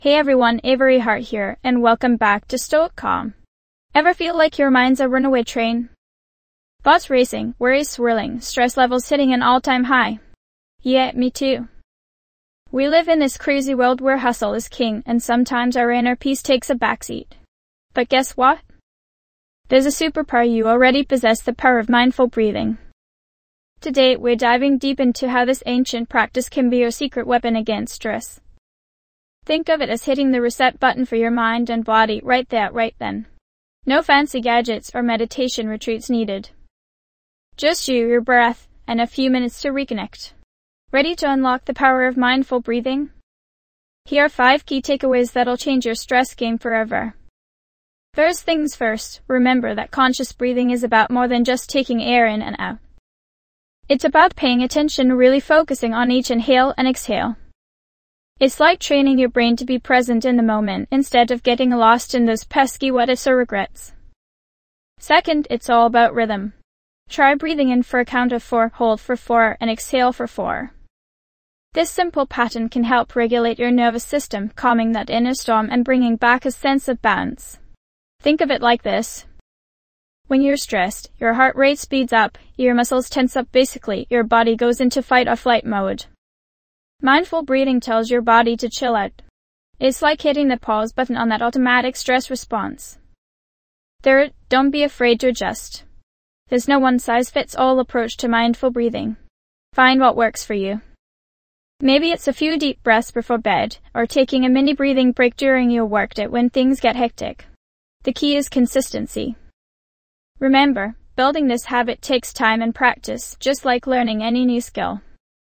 Hey everyone, Avery Hart here, and welcome back to Stoic Calm. Ever feel like your mind's a runaway train? Thoughts racing, worries swirling, stress levels hitting an all-time high. Yeah, me too. We live in this crazy world where hustle is king, and sometimes our inner peace takes a backseat. But guess what? There's a superpower you already possess, the power of mindful breathing. Today, we're diving deep into how this ancient practice can be your secret weapon against stress. Think of it as hitting the reset button for your mind and body right there, right then. No fancy gadgets or meditation retreats needed. Just you, your breath, and a few minutes to reconnect. Ready to unlock the power of mindful breathing? Here are 5 key takeaways that'll change your stress game forever. First things first, remember that conscious breathing is about more than just taking air in and out. It's about paying attention, really focusing on each inhale and exhale. It's like training your brain to be present in the moment instead of getting lost in those pesky what-ifs or regrets. Second, it's all about rhythm. Try breathing in for a count of 4, hold for 4, and exhale for 4. This simple pattern can help regulate your nervous system, calming that inner storm and bringing back a sense of balance. Think of it like this. When you're stressed, your heart rate speeds up, your muscles tense up, basically, your body goes into fight or flight mode. Mindful breathing tells your body to chill out. It's like hitting the pause button on that automatic stress response. Third, don't be afraid to adjust. There's no one-size-fits-all approach to mindful breathing. Find what works for you. Maybe it's a few deep breaths before bed, or taking a mini breathing break during your workday when things get hectic. The key is consistency. Remember, building this habit takes time and practice, just like learning any new skill.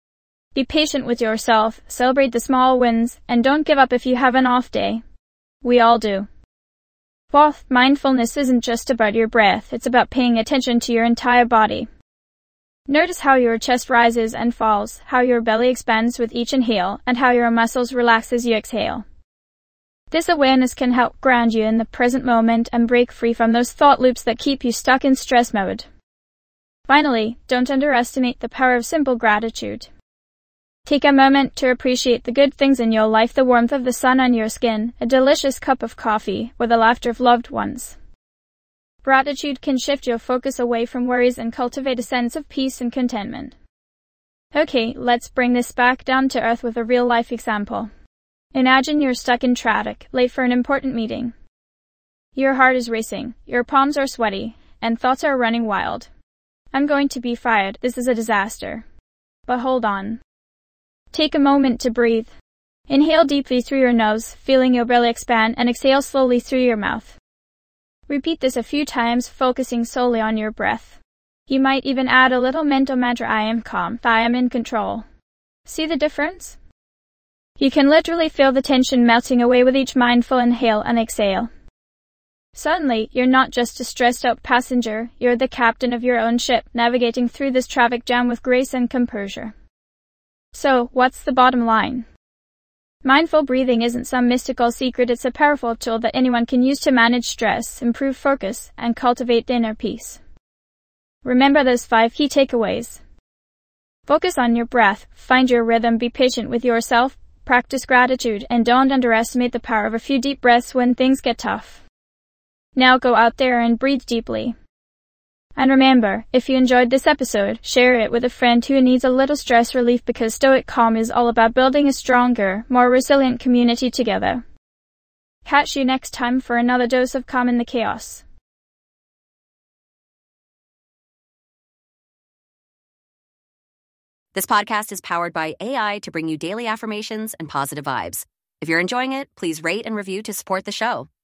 Be patient with yourself, celebrate the small wins, and don't give up if you have an off day. We all do. Fourth, mindfulness isn't just about your breath, it's about paying attention to your entire body. Notice how your chest rises and falls, how your belly expands with each inhale, and how your muscles relax as you exhale. This awareness can help ground you in the present moment and break free from those thought loops that keep you stuck in stress mode. Finally, don't underestimate the power of simple gratitude. Take a moment to appreciate the good things in your life, the warmth of the sun on your skin, a delicious cup of coffee, or the laughter of loved ones. Gratitude can shift your focus away from worries and cultivate a sense of peace and contentment. Okay, let's bring this back down to earth with a real-life example. Imagine you're stuck in traffic, late for an important meeting. Your heart is racing, your palms are sweaty, and thoughts are running wild. I'm going to be fired, this is a disaster. But hold on. Take a moment to breathe. Inhale deeply through your nose, feeling your belly expand, and exhale slowly through your mouth. Repeat this a few times, focusing solely on your breath. You might even add a little mental mantra: I am calm, I am in control. See the difference? You can literally feel the tension melting away with each mindful inhale and exhale. Suddenly, you're not just a stressed-out passenger, you're the captain of your own ship, navigating through this traffic jam with grace and composure. So, what's the bottom line? Mindful breathing isn't some mystical secret, it's a powerful tool that anyone can use to manage stress, improve focus, and cultivate inner peace. Remember those 5 key takeaways. Focus on your breath, find your rhythm, be patient with yourself, practice gratitude, and don't underestimate the power of a few deep breaths when things get tough. Now go out there and breathe deeply. And remember, if you enjoyed this episode, share it with a friend who needs a little stress relief, because Stoic Calm is all about building a stronger, more resilient community together. Catch you next time for another dose of calm in the chaos. This podcast is powered by AI to bring you daily affirmations and positive vibes. If you're enjoying it, please rate and review to support the show.